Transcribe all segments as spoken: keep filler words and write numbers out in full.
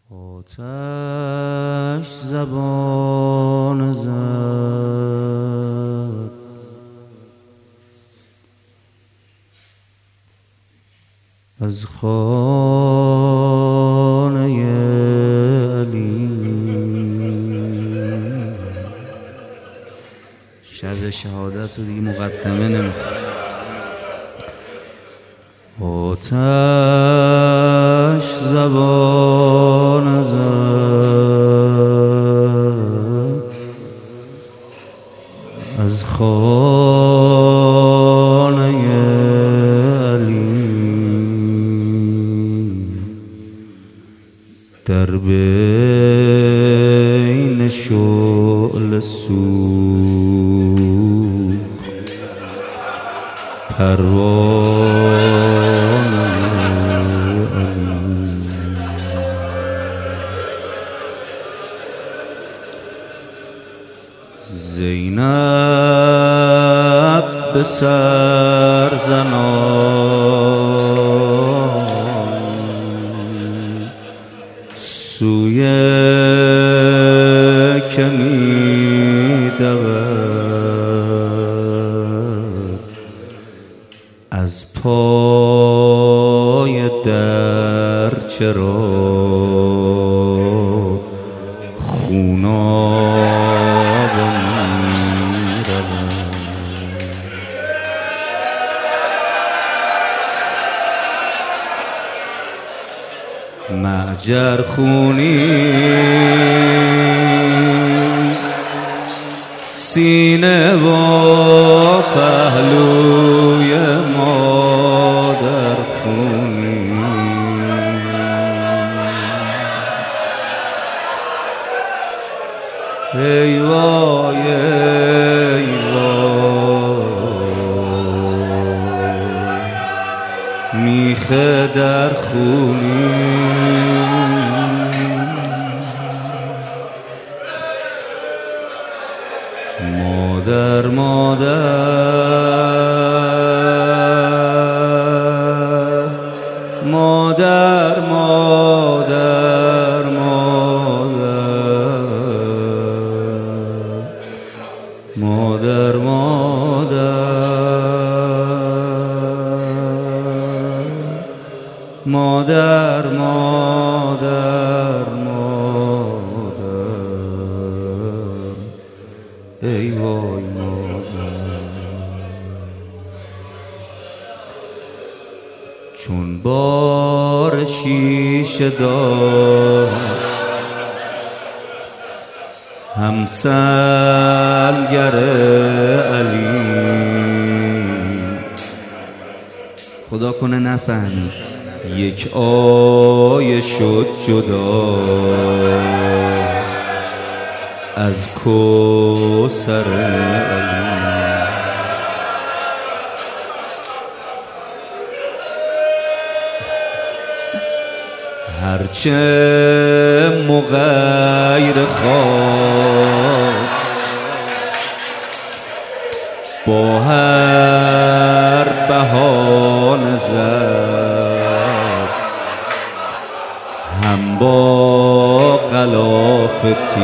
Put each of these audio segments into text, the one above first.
آتش زبان زد از خانه علی. شب شهادت رو دیگه مقدمه نمیخواد. آتش زبان زد از خانه علی، در بین شعله سوخت پروانه علی. زینب به سر زنان سوی که می دود، از پای در چرا خوناب می رود. معجر خونی سینه و پهلوی مادر خونی، ای وای ای وای میخه در خونی. مادر مادر مادر مادر مادر مادر مادر مادر مادر ای وای مادر. چون بار شیشه داشت همسنگر علی، خدا کنه نفهمی یک آیه شد جدا از کوثر علی. هرچه مغیر خواست با هر بهانه زد، هم با غلاف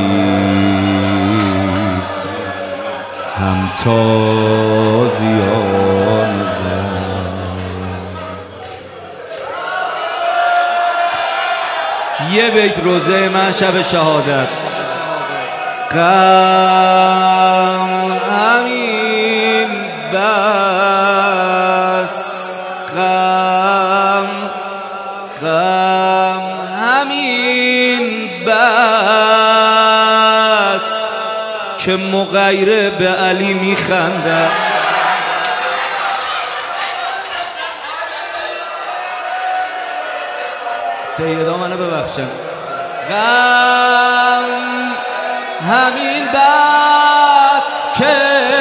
تیر هم تازیانه زد. یه بیت روزه من شب شهادت. غم همین بس، غم غم همین بس که مغیره به علی میخنده. سیدا منو ببخشن. غم همین بس که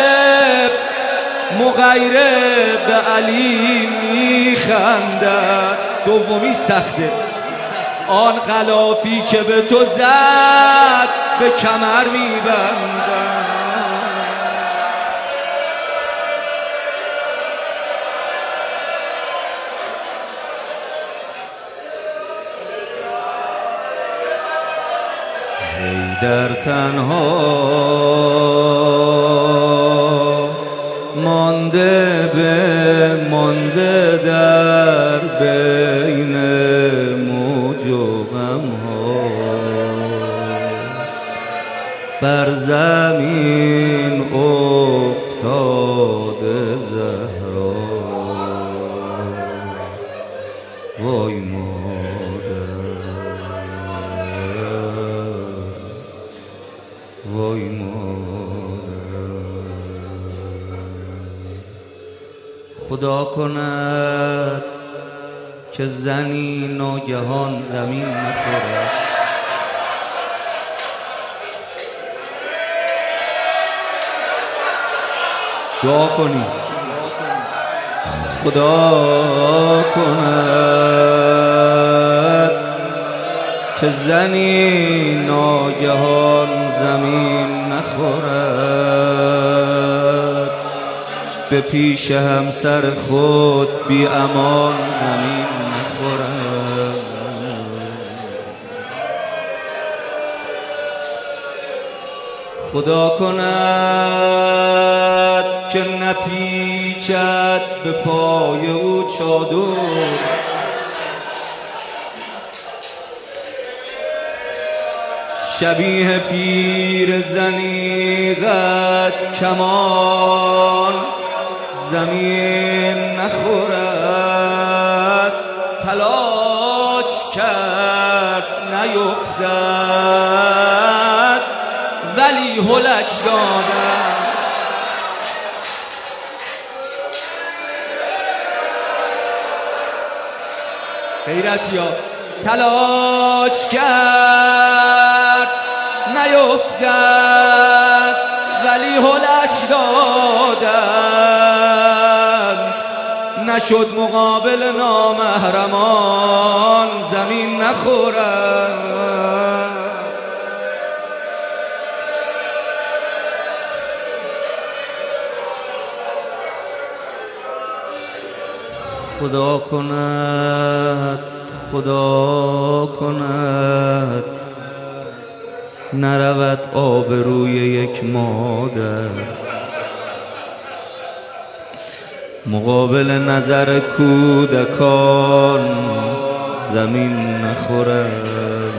مغیره به علی میخندد. دومی سخته. آن غلافی که به تو زد به کمر میبندد. ای در تنها مانده به مانده در بین موج و غم‌ها بر زمین افتاده زهرا وای مادر وای مادر خدا کند که زنی ناگهان زمین نخورد دعا کنی خدا کند که زنی ناگهان زمین نخورد به پیش همسر خود بی امان زمین نخورد خدا کند که نپیچد به پای او چادر شبیه پیر زنی قد کمان زمین نخورد تلاش کرد نیفتد ولی هلش دادم غیرتی ها تلاش کرد نیفتد ولی هلش دادم نشد مقابل نامحرمان زمین نخورد خدا کند خدا کند نرود آبروی یک مادر مقابل نظر کودکان زمین نخورد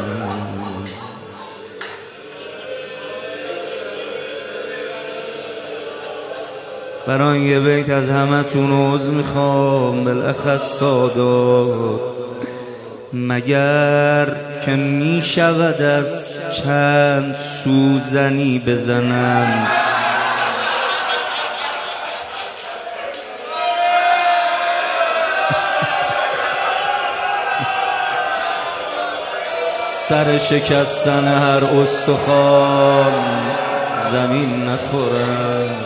برای یه بیت از همه تون عذر میخوام بالاخص سادات مگر که میشود از چند سوزنی بزنم سر شکستن هر استخوان زمین نخورد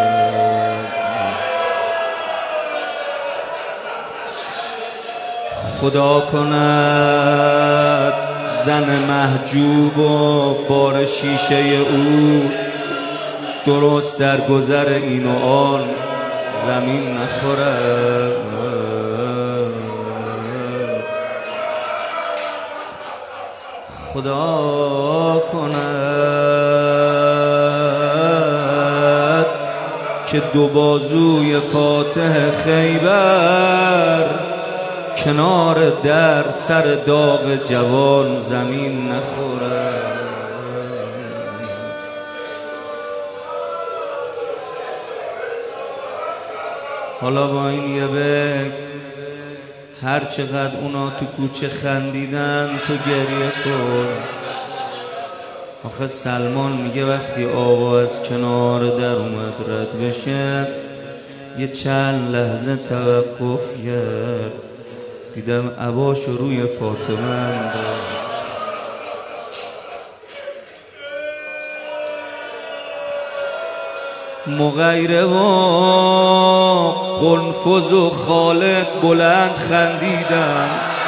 خدا کند زن محجوب و بار شیشه او درست در گذر این و آن زمین نخورد خدا کند که دو بازوی فاتح خیبر کنار در سر داغ جوان زمین نخورد حالا با این یه بک هر چقدر اونا تو کوچه خندیدن تو گریه کن آخه سلمان میگه وقتی آوا از کنار در اومد رد بشه یه چند لحظه توقف کرد دیدم عباشو روی فاطمه انداخت مغیره و قنفذ و خالد بلند خندیدن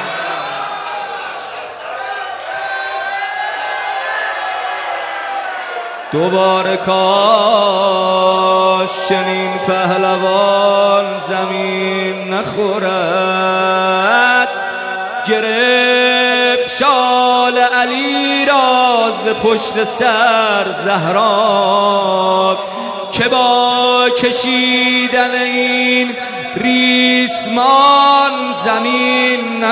دوباره کاش چنین پهلوان زمین نخورد گرفت شال علی را ز پشت سر زهرا که با کشیدن این ریسمان زمین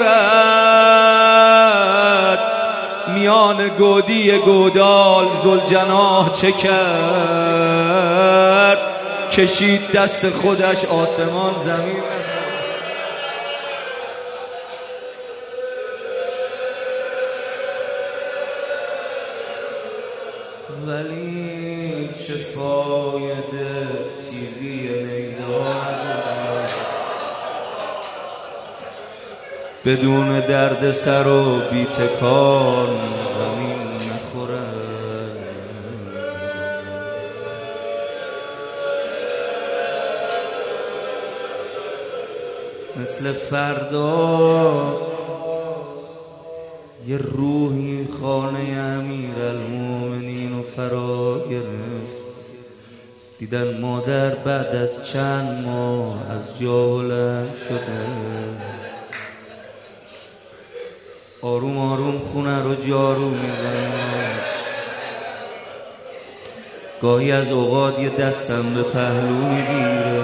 نخورد. میان گودی گودال ذوالجناح چه کرد؟ کشید دست خودش آسمان زمین. ولی چه فایده تیزی نیزار بدون درد سر و بی تکان زمین نخوره. مثل فردا یه روحی خانه امیرالمومنین و فرا گرفت. دیدن مادر بعد از چند ماه از جا بلند شده. آروم آروم خونه رو جارو میزنه. گاهی از اوقات یه دستم به پهلو میگیره.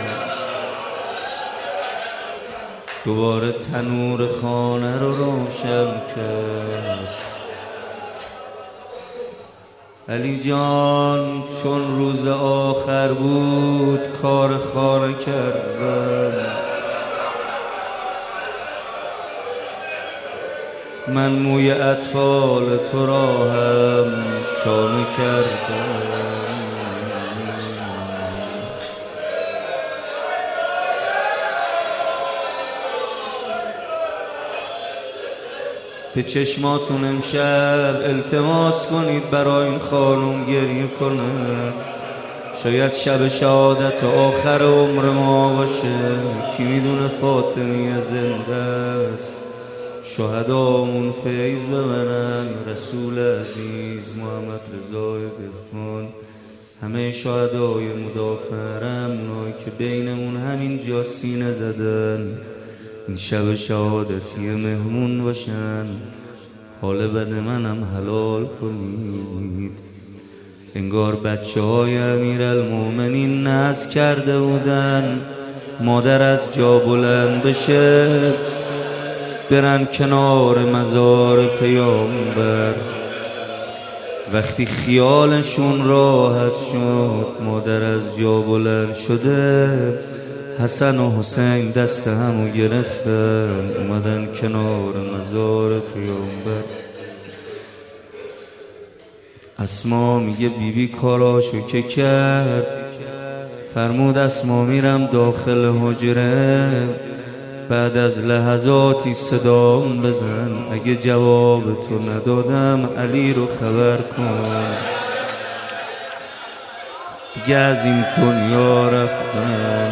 دوباره تنور خانه رو روشن کرد. علی جان چون روز آخر بود کار خانه کردم. من موی اطفال تو را هم شانه کردم. به چشماتون امشب التماس کنید برای این خانم گریه کنه. شاید شب شهادت آخر عمر ما باشه. کی میدونه فاطمیه زنده است. شهدامون فیض ببرن. رسول عزیز محمد رضای دهقان، همه شهدای مدافعرم، اونایی که بینمون همین جا سینه زدن این شب شهادتی مهمون باشن. حال بد منم حلال کنید. انگار بچه های امیرالمومنین نذر کرده بودن مادر از جا بلند بشه برن کنار مزار پیامبر. وقتی خیالشون راحت شد مادر از جا بلند شده، حسن و حسین دست همو گرفتن اومدن کنار مزار پیامبر. اسما میگه بیبی کاراشو که کرد. فرمود اسما میرم داخل حجره. بعد از لحظاتی صدام بزن. اگه جواب تو ندادم علی رو خبر کن. دیگه از این دنیا رفتم.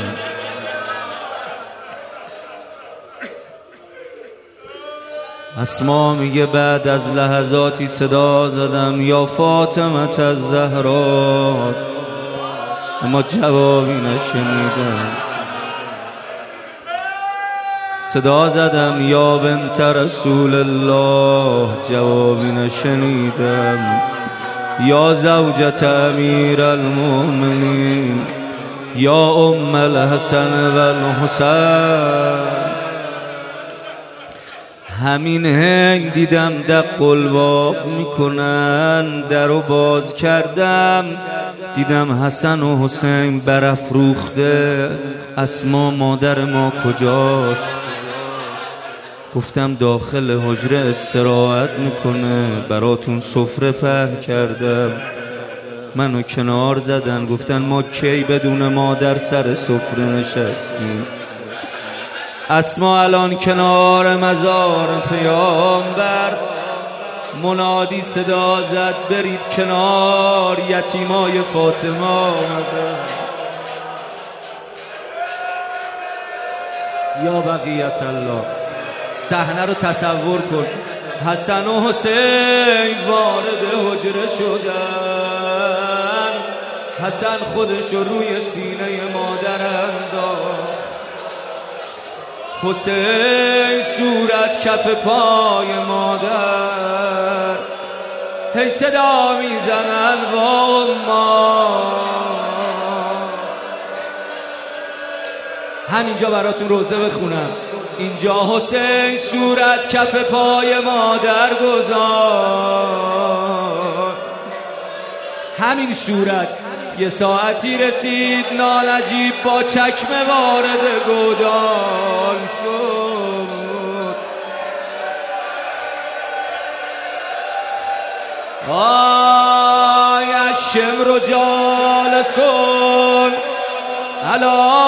اسما میگه بعد از لحظاتی صدا زدم یا فاطمه الزهرا، اما جوابی نشنیدم. صدا زدم یا بنت رسول الله، جوابی نشنیدم. یا زوجت امیر المؤمنین، یا ام الحسن و الحسین. همین هنگ دیدم دق الباب میکنن. در رو باز کردم دیدم حسن و حسین برافروخته. اسما مادر ما کجاست؟ گفتم داخل حجره استراحت میکنه، براتون سفره پهن کردم. منو کنار زدن گفتن ما کی بدون مادر سر سفره نشستیم. اسما الان کنار مزار پیامبر منادی صدا زد برید کنار، یتیمای فاطمه آمده. یا بقیت الله، صحنه رو تصور کن. حسن و حسین وارد حجره شدن. حسن خودش رو روی سینه مادر انداخت. حسین صورت کف پای مادر. هی صدا میزنن با ما. همینجا براتون روزه بخونم. اینجا حسین صورت کف پای مادر گذار، همین صورت یه ساعتی رسید نانجیب با چکمه وارد گودال شد. آی الشمر جالسون علا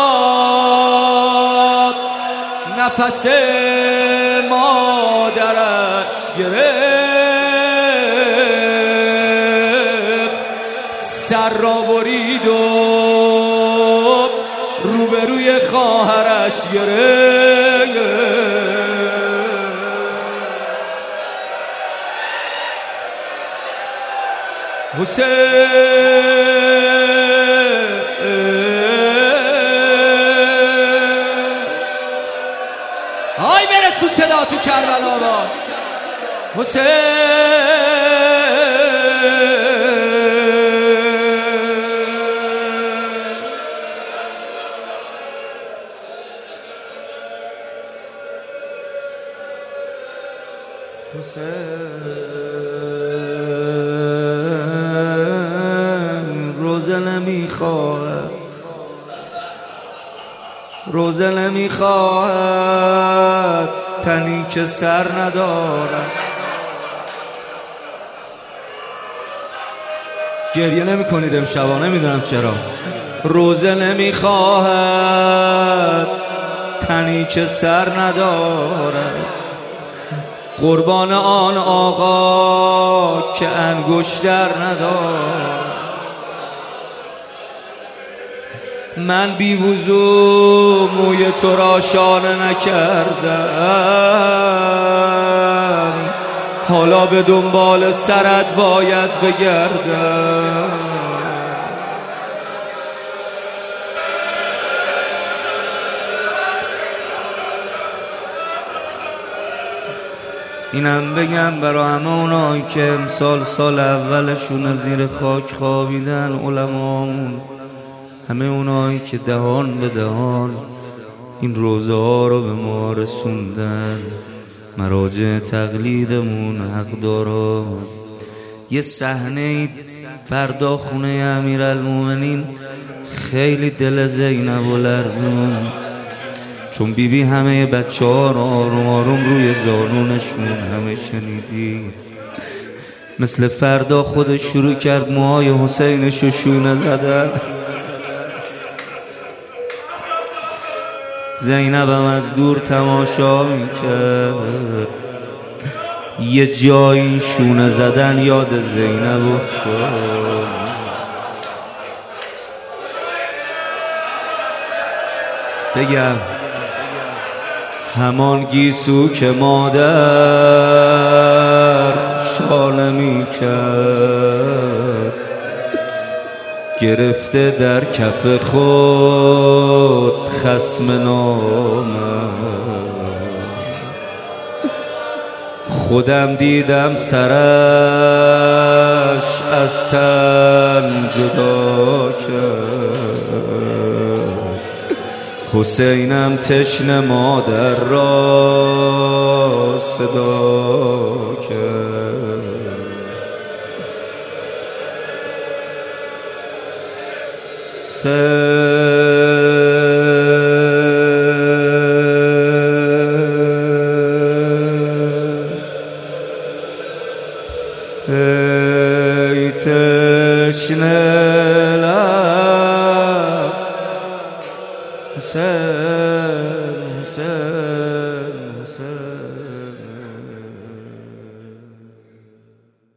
نفس مادرش گرفت، سر را برید و روبروی خواهرش گرفت. حسین آی برسون صدا تو کربلا با حسین. روزه نمیخواهد، روزه نمیخواهد تنی که سر ندارد. گریه نمی کنید امشبا، نمیدونم چرا. روزه نمیخواهد تنی که سر ندارد، قربان آن آقا که انگشتر ندارد. من بی وضو موی تو را شانه نکردم، حالا به دنبال سرت باید بگردم. اینم بگم برای همه اونایی که امسال سال اولشون زیر خاک خوابیدن، علمامون، همه اونایی که دهان به دهان این روزه ها رو به ما رسوندن، مراجع تقلیدمون، حقداران. یه صحنه فردا خونه امیرالمومنین خیلی دل زینب و لرزون، چون بیبی بی همه بچه ها رو آروم آروم روی زانونشون همه شنیدی. مثل فردا خودش شروع کرد موهای حسینش رو شونه زدن. زینبم از دور تماشا میکرد، یه جایی شونه زدن یاد زینب افتاد. بگم همان گیسو که مادر شانه میکرد، گرفته در کف خود خصم نامم. خودم دیدم سرش از تن جدا کرد، حسینم تشنه مادر را صدا کرد. ای تشنه لب حسین حسین